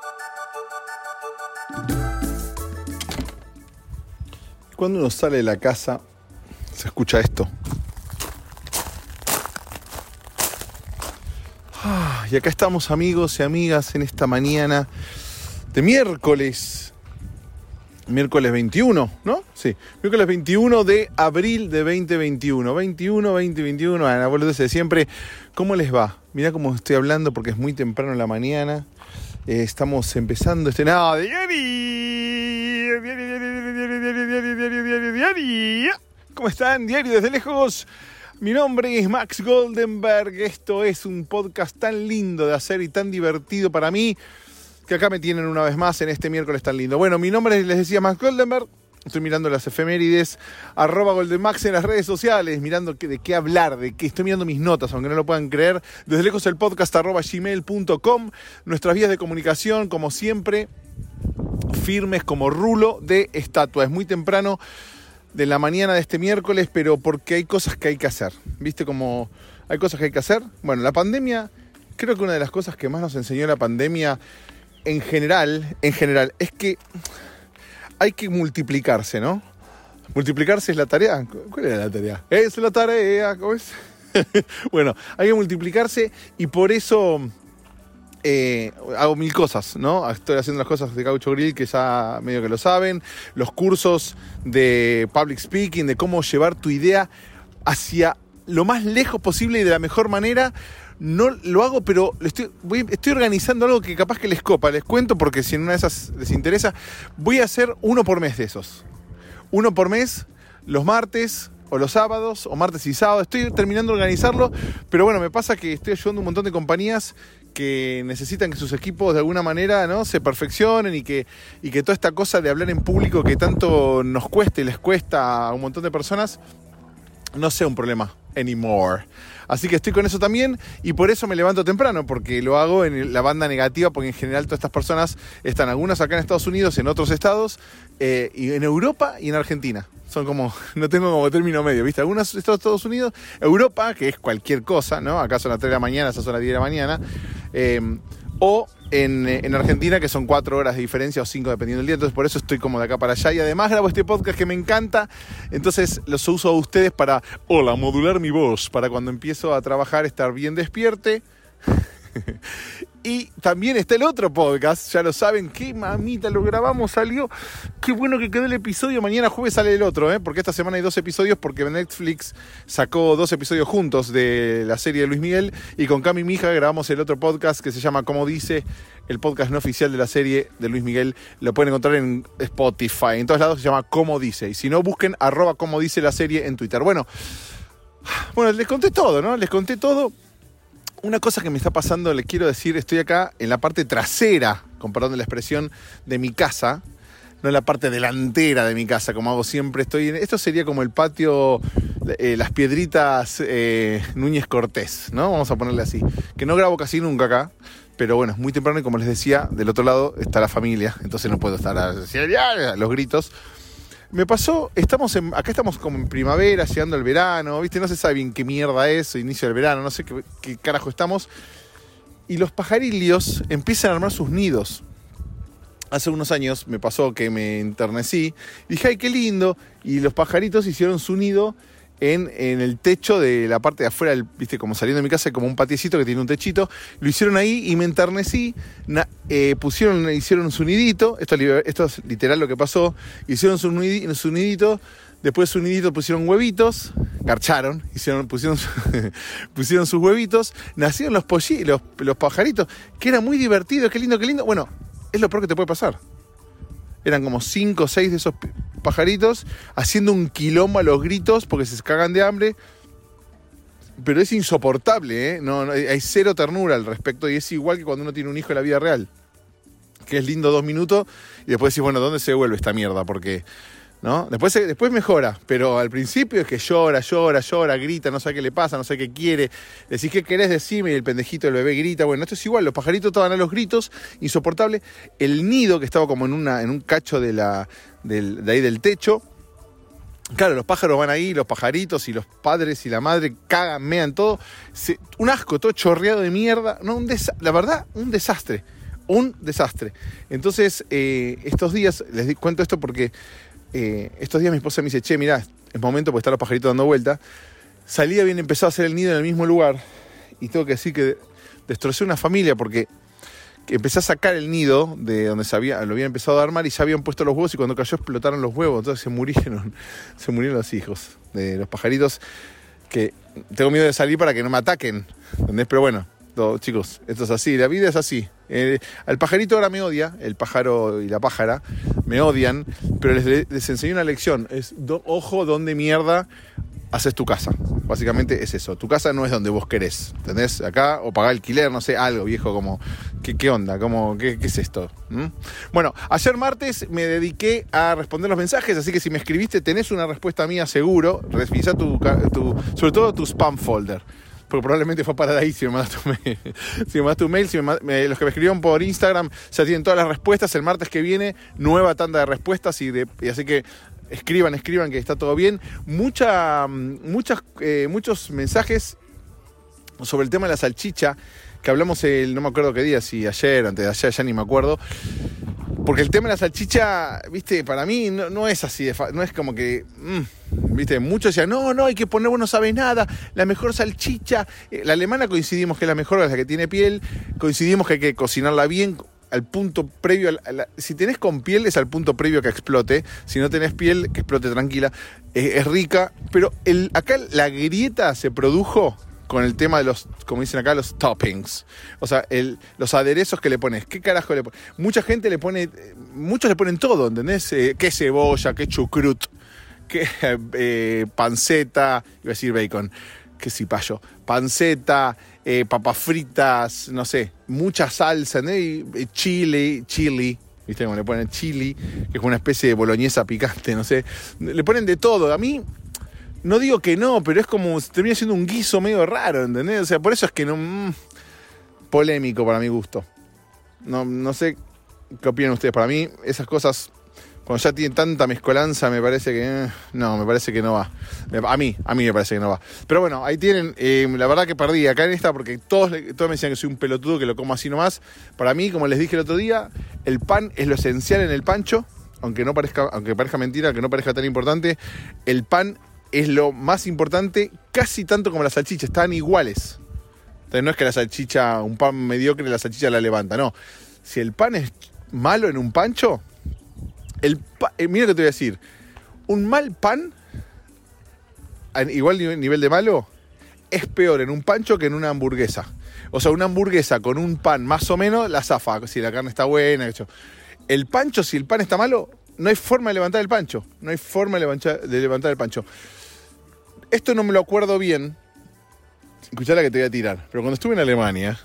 Cuando uno sale de la casa, se escucha esto. Y acá estamos, amigos y amigas, en esta mañana de miércoles 21, ¿no? Sí, miércoles 21 de abril de 2021. 2021, Ana, boludo, de siempre. ¿Cómo les va? Mirá cómo estoy hablando porque es muy temprano en la mañana. Estamos empezando diario. ¿Cómo están? Diario desde lejos. Mi nombre es Max Goldenberg. Esto es un podcast tan lindo de hacer y tan divertido para mí, que acá me tienen una vez más en este miércoles tan lindo. Bueno, mi nombre es, les decía, Max Goldenberg. Estoy mirando las efemérides, @Goldenmax en las redes sociales, mirando de qué hablar, de qué estoy mirando mis notas, aunque no lo puedan creer. Desde lejos el podcast @gmail.com. Nuestras vías de comunicación, como siempre, firmes como rulo de estatua. Es muy temprano de la mañana de este miércoles, pero porque hay cosas que hay que hacer. ¿Viste cómo hay cosas que hay que hacer? Bueno, la pandemia, creo que una de las cosas que más nos enseñó la pandemia en general, es que hay que multiplicarse, ¿no? ¿Multiplicarse es la tarea? ¿Cuál era la tarea? Es la tarea, ¿cómo es? Bueno, hay que multiplicarse y por eso hago mil cosas, ¿no? Estoy haciendo las cosas de Caucho Grill, que ya medio que lo saben, los cursos de public speaking, de cómo llevar tu idea hacia lo más lejos posible y de la mejor manera. No lo hago, pero estoy organizando algo que capaz que les copa. Les cuento porque si en una de esas les interesa. Voy a hacer uno por mes de esos. Uno por mes, los martes o los sábados, o martes y sábados. Estoy terminando de organizarlo, pero bueno, me pasa que estoy ayudando a un montón de compañías que necesitan que sus equipos de alguna manera, ¿no?, se perfeccionen y que toda esta cosa de hablar en público que tanto nos cuesta y les cuesta a un montón de personas no sea un problema anymore. Así que estoy con eso también y por eso me levanto temprano, porque lo hago en la banda negativa, porque en general todas estas personas están, algunas acá en Estados Unidos, en otros estados, y en Europa y en Argentina. Son como, no tengo como término medio, ¿viste? Algunas Estados Unidos, Europa, que es cualquier cosa, ¿no? Acá son las 3 de la mañana, esas son las 10 de la mañana, o en Argentina, que son 4 horas de diferencia o 5 dependiendo del día. Entonces por eso estoy como de acá para allá y además grabo este podcast que me encanta. Entonces los uso a ustedes para, modular mi voz, para cuando empiezo a trabajar estar bien despierte. Y también está el otro podcast, ya lo saben, qué mamita, lo grabamos, salió, qué bueno que quedó el episodio. Mañana jueves sale el otro, porque esta semana hay 2 episodios, porque Netflix sacó 2 episodios juntos de la serie de Luis Miguel, y con Cami, mi hija, grabamos el otro podcast que se llama Como Dice, el podcast no oficial de la serie de Luis Miguel. Lo pueden encontrar en Spotify, en todos lados, se llama Como Dice, y si no, busquen @Como Dice la serie en Twitter. Bueno, les conté todo, ¿no? Les conté todo. Una cosa que me está pasando, les quiero decir, estoy acá en la parte trasera, con perdón de la expresión, de mi casa, no en la parte delantera de mi casa, como hago siempre. Esto sería como el patio, las piedritas Núñez Cortés, ¿no? Vamos a ponerle así. Que no grabo casi nunca acá, pero bueno, es muy temprano y como les decía, del otro lado está la familia, entonces no puedo estar a los gritos. Me pasó, acá estamos como en primavera, llegando al verano, ¿viste? No se sabe bien qué mierda es, inicio del verano, no sé qué carajo estamos. Y los pajarillos empiezan a armar sus nidos. Hace unos años me pasó que me enternecí, dije, ¡ay, qué lindo! Y los pajaritos hicieron su nido en el techo de la parte de afuera, ¿viste? Como saliendo de mi casa, como un patiecito que tiene un techito. Lo hicieron ahí y me enternecí. Hicieron su nidito. Esto es literal lo que pasó. Hicieron su nidito. Después de su nidito pusieron huevitos. Garcharon. Pusieron sus huevitos. Nacieron los pajaritos. Que era muy divertido. Qué lindo, qué lindo. Bueno, es lo peor que te puede pasar. Eran como 5 o 6 de esos pajaritos haciendo un quilombo a los gritos porque se cagan de hambre. Pero es insoportable, ¿eh? No, hay cero ternura al respecto y es igual que cuando uno tiene un hijo en la vida real. Que es lindo 2 minutos y después decís, bueno, ¿dónde se devuelve esta mierda? Porque, ¿no? Después mejora, pero al principio es que llora, grita, no sabe qué le pasa, no sabe qué quiere. Decís, ¿qué querés decirme? Y el pendejito del bebé grita. Bueno, esto es igual, los pajaritos estaban a los gritos, insoportable. El nido que estaba como en un cacho de ahí del techo. Claro, los pájaros van ahí, los pajaritos y los padres y la madre cagan, mean todo. Un asco, todo chorreado de mierda. No, la verdad, un desastre. un desastre. Entonces, estos días, cuento esto porque estos días mi esposa me dice, che, mirá, es momento porque están los pajaritos dando vuelta. Salí, habían empezado a hacer el nido en el mismo lugar y tengo que decir que destrocé una familia porque empecé a sacar el nido de donde lo habían empezado a armar y ya habían puesto los huevos y cuando cayó explotaron los huevos, entonces se murieron los hijos de los pajaritos, que tengo miedo de salir para que no me ataquen, ¿entendés? Pero bueno, chicos, esto es así, la vida es así. Al pajarito ahora me odia, el pájaro y la pájara me odian, pero les enseñé una lección, ojo donde mierda haces tu casa. Básicamente es eso, tu casa no es donde vos querés, ¿entendés? Acá, o pagar alquiler, no sé, algo viejo, como, ¿qué onda? ¿Qué es esto? Bueno, ayer martes me dediqué a responder los mensajes, así que si me escribiste tenés una respuesta mía seguro, revisa sobre todo tu spam folder, porque probablemente fue para ahí si me mandas tu mail. Si me mandas tu mail, los que me escribieron por Instagram ya tienen todas las respuestas. El martes que viene, nueva tanda de respuestas y así que escriban que está todo bien. Muchos mensajes sobre el tema de la salchicha, que hablamos no me acuerdo qué día, si ayer, antes de ayer, ya ni me acuerdo. Porque el tema de la salchicha, viste, para mí no es así, no es como que, viste, muchos decían, no, hay que poner, vos no sabés nada, la mejor salchicha, la alemana coincidimos que es la mejor, es la que tiene piel, coincidimos que hay que cocinarla bien, al punto previo, si tenés con piel es al punto previo que explote, si no tenés piel que explote tranquila, es rica, pero acá la grieta se produjo con el tema de como dicen acá, los toppings, o sea, los aderezos que le pones, ¿qué carajo le pones? Muchos le ponen todo, ¿entendés? Qué cebolla, qué chucrut, qué panceta, iba a decir bacon, qué cipallo, panceta, papas fritas, no sé, mucha salsa, ¿no? Chili, ¿viste? Como le ponen chili, que es una especie de boloñesa picante, no sé. Le ponen de todo. A mí, no digo que no, pero es como, termina siendo un guiso medio raro, ¿entendés? O sea, por eso es que no... polémico para mi gusto. No sé qué opinan ustedes. Para mí, esas cosas, cuando ya tienen tanta mezcolanza, me parece que... me parece que no va. A mí me parece que no va. Pero bueno, ahí tienen... la verdad que perdí acá en esta porque todos me decían que soy un pelotudo, que lo como así nomás. Para mí, como les dije el otro día, el pan es lo esencial en el pancho. Aunque parezca mentira, que no parezca tan importante. El pan es lo más importante, casi tanto como la salchicha. Están iguales. Entonces, no es que la salchicha, un pan mediocre, la salchicha la levanta. No. Si el pan es malo en un pancho... mira que te voy a decir, un mal pan, igual nivel de malo, es peor en un pancho que en una hamburguesa. O sea, una hamburguesa con un pan más o menos la zafa, si la carne está buena. El pancho, si el pan está malo, no hay forma de levantar el pancho. No hay forma de levantar el pancho. Esto no me lo acuerdo bien. Escuchá la que te voy a tirar. Pero cuando estuve en Alemania...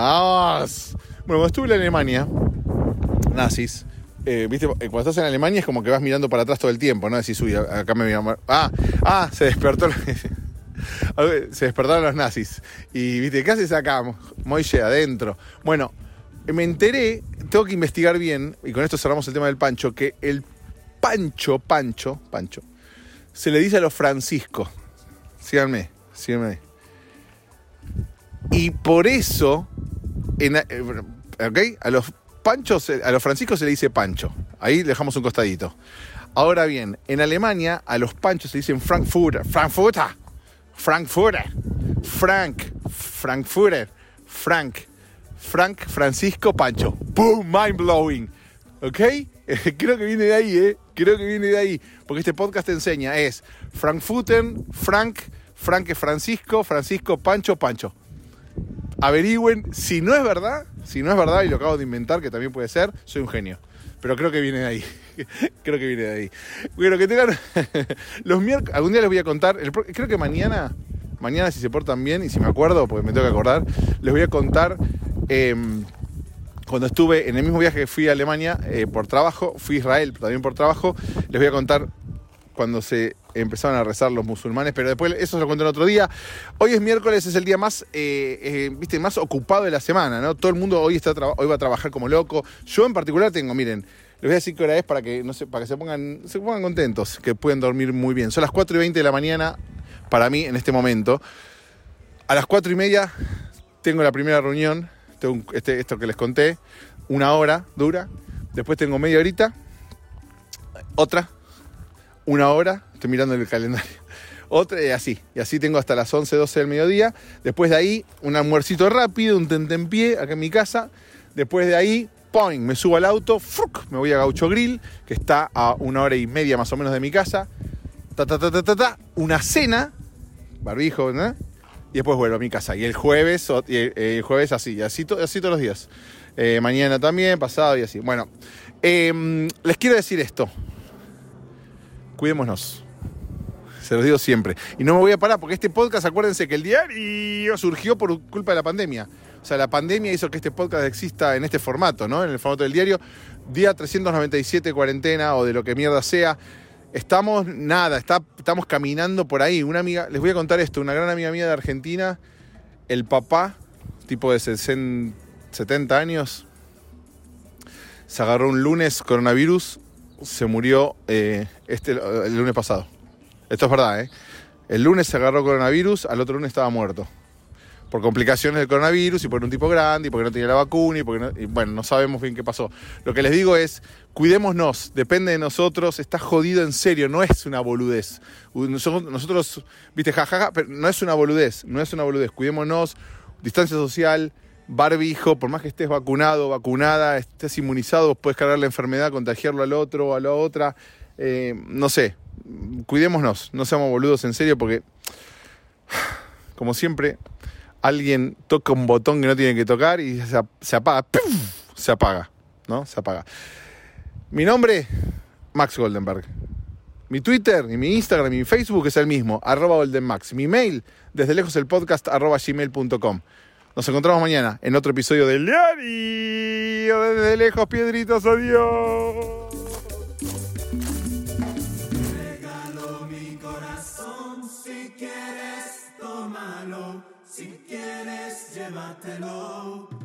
cuando estuve en Alemania, nazis... viste, cuando estás en Alemania es como que vas mirando para atrás todo el tiempo, ¿no? Decís, uy, acá me voy a... se despertó... se despertaron los nazis. Y, viste, ¿qué haces acá? Moille, adentro. Bueno, me enteré, tengo que investigar bien, y con esto cerramos el tema del pancho, que el pancho, se le dice a los franciscos. Síganme. Y por eso, a los panchos, a los franciscos se le dice pancho. Ahí le dejamos un costadito. Ahora bien, en Alemania a los panchos se dicen Frankfurter, Francisco, Pancho. ¡Boom! Mind blowing. ¿Ok? Creo que viene de ahí, Porque este podcast te enseña, es Frankfurten, Frank es Francisco, Pancho. Averigüen, si no es verdad, y lo acabo de inventar, que también puede ser, soy un genio. Pero creo que viene de ahí. Bueno, que tengan los miércoles, algún día les voy a contar, creo que mañana si se portan bien, y si me acuerdo, porque me tengo que acordar, les voy a contar cuando estuve en el mismo viaje que fui a Alemania por trabajo, fui a Israel también por trabajo, les voy a contar cuando se empezaron a rezar los musulmanes, pero después eso se lo cuento en otro día. Hoy es miércoles, es el día más más ocupado de la semana, ¿no? Todo el mundo hoy va a trabajar como loco. Yo en particular miren, les voy a decir qué hora es para que se pongan contentos, que pueden dormir muy bien. Son las 4:20 de la mañana para mí en este momento. A las 4:30 tengo la primera reunión tengo esto que les conté, 1 hora dura. Después tengo media horita, otra, 1 hora, estoy mirando el calendario. Otra y así tengo hasta las 11, 12 del mediodía. Después de ahí, un almuercito rápido, un tentempié acá en mi casa. Después de ahí, ¡poing!, me subo al auto, ¡fruc!, me voy a Gaucho Grill, que está a 1 hora y media más o menos de mi casa. Una cena, barbijo, ¿no? Y después vuelvo a mi casa. Y el jueves así todos los días. Mañana también, pasado y así. Bueno, les quiero decir esto. Cuidémonos. Se los digo siempre. Y no me voy a parar porque este podcast, acuérdense que el diario surgió por culpa de la pandemia. O sea, la pandemia hizo que este podcast exista en este formato, ¿no? En el formato del diario. Día 397 cuarentena o de lo que mierda sea. Estamos caminando por ahí. Una amiga, les voy a contar esto, una gran amiga mía de Argentina, el papá, tipo de 70 años, se agarró un lunes coronavirus, se murió el lunes pasado. Esto es verdad, ¿eh? El lunes se agarró coronavirus, al otro lunes estaba muerto. Por complicaciones del coronavirus y por un tipo grande y porque no tenía la vacuna y bueno, no sabemos bien qué pasó. Lo que les digo es, cuidémonos, depende de nosotros, está jodido en serio, no es una boludez. Nosotros, viste, jajaja, pero no es una boludez, cuidémonos, distancia social, barbijo, por más que estés vacunado, vacunada, estés inmunizado, puedes cargar la enfermedad, contagiarlo al otro o a la otra, no sé, cuidémonos, no seamos boludos en serio porque, como siempre, alguien toca un botón que no tiene que tocar y se apaga. ¡Pum! Se apaga, ¿no? Se apaga. Mi nombre, Max Goldenberg. Mi Twitter y mi Instagram y mi Facebook es el mismo, @goldenmax. Mi mail, desde lejos el podcast, @gmail.com. Nos encontramos mañana en otro episodio del diario. Desde lejos, piedritos, adiós. Regalo mi corazón, si quieres, tómalo. Si quieres, llévatelo.